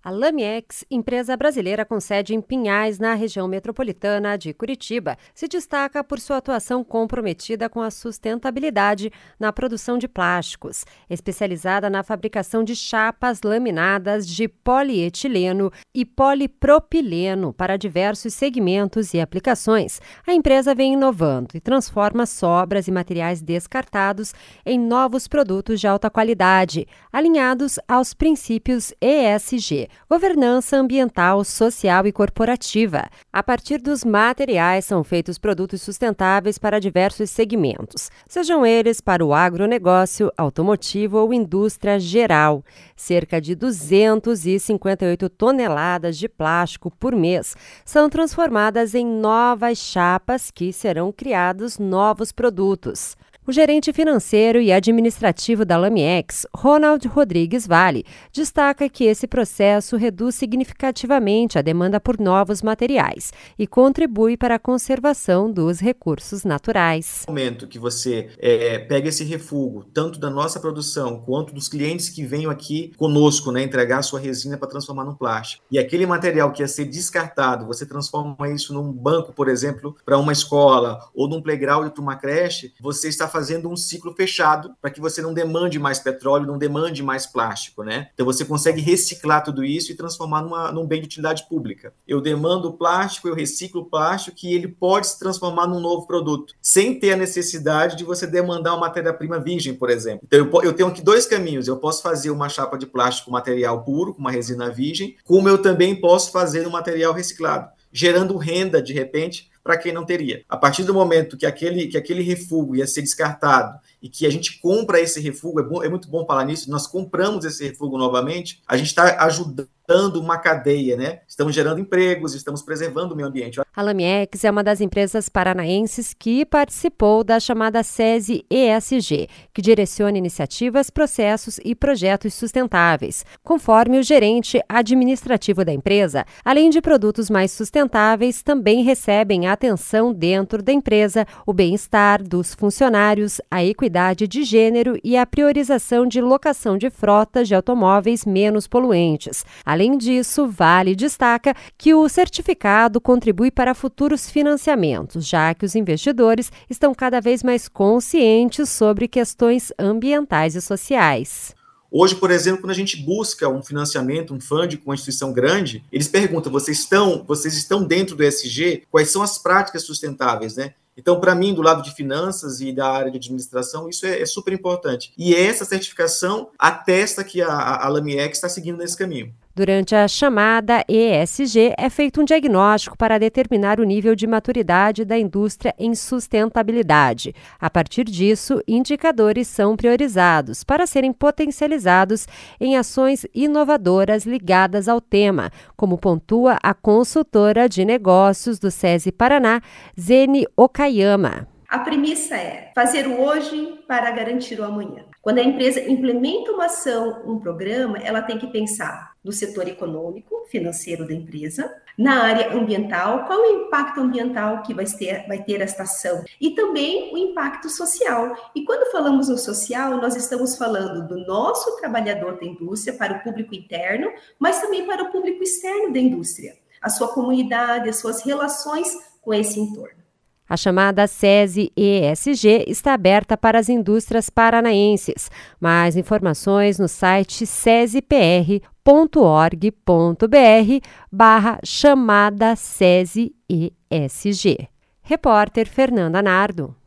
A Lamiex, empresa brasileira com sede em Pinhais, na região metropolitana de Curitiba, se destaca por sua atuação comprometida com a sustentabilidade na produção de plásticos, especializada na fabricação de chapas laminadas de polietileno e polipropileno para diversos segmentos e aplicações. A empresa vem inovando e transforma sobras e materiais descartados em novos produtos de alta qualidade, alinhados aos princípios ESG. Governança ambiental, social e corporativa. A partir dos materiais são feitos produtos sustentáveis para diversos segmentos, sejam eles para o agronegócio, automotivo ou indústria geral. Cerca de 258 toneladas de plástico por mês são transformadas em novas chapas que serão criados novos produtos. O gerente financeiro e administrativo da Lamiex, Ronald Rodrigues Vale, destaca que esse processo reduz significativamente a demanda por novos materiais e contribui para a conservação dos recursos naturais. No momento que você pega esse refúgio, tanto da nossa produção quanto dos clientes que venham aqui conosco, entregar a sua resina para transformar num plástico, e aquele material que ia ser descartado, você transforma isso num banco, por exemplo, para uma escola, ou num playground para uma creche, você está fazendo um ciclo fechado para que você não demande mais petróleo, não demande mais plástico, Então você consegue reciclar tudo isso e transformar num bem de utilidade pública. Eu demando plástico, eu reciclo o plástico e ele pode se transformar num novo produto, sem ter a necessidade de você demandar uma matéria-prima virgem, por exemplo. Então eu tenho aqui dois caminhos, eu posso fazer uma chapa de plástico com material puro, com uma resina virgem, como eu também posso fazer um material reciclado, gerando renda, de repente, para quem não teria. A partir do momento que aquele refúgio ia ser descartado e que a gente compra esse refúgio, é muito bom falar nisso, nós compramos esse refúgio novamente, a gente está ajudando uma cadeia, Estamos gerando empregos, estamos preservando o meio ambiente. A Lamiex é uma das empresas paranaenses que participou da chamada SESI ESG, que direciona iniciativas, processos e projetos sustentáveis. Conforme o gerente administrativo da empresa, além de produtos mais sustentáveis, também recebem atenção dentro da empresa, o bem-estar dos funcionários, a equidade de gênero e a priorização de locação de frotas de automóveis menos poluentes. Além disso, Vale destaca que o certificado contribui para futuros financiamentos, já que os investidores estão cada vez mais conscientes sobre questões ambientais e sociais. Hoje, por exemplo, quando a gente busca um financiamento, um fundo com uma instituição grande, eles perguntam, vocês estão dentro do ESG? Quais são as práticas sustentáveis, Então, para mim, do lado de finanças e da área de administração, isso é super importante. E essa certificação atesta que a Lamiex está seguindo nesse caminho. Durante a chamada ESG, é feito um diagnóstico para determinar o nível de maturidade da indústria em sustentabilidade. A partir disso, indicadores são priorizados para serem potencializados em ações inovadoras ligadas ao tema, como pontua a consultora de negócios do SESI Paraná, Zene Okayama. A premissa é fazer o hoje para garantir o amanhã. Quando a empresa implementa uma ação, um programa, ela tem que pensar no setor econômico, financeiro da empresa, na área ambiental, qual é o impacto ambiental que vai ter esta ação, e também o impacto social. E quando falamos no social, nós estamos falando do nosso trabalhador da indústria para o público interno, mas também para o público externo da indústria, a sua comunidade, as suas relações com esse entorno. A chamada SESI ESG está aberta para as indústrias paranaenses. Mais informações no site sesipr.org.br/chamada SESI ESG. Repórter Fernanda Nardo.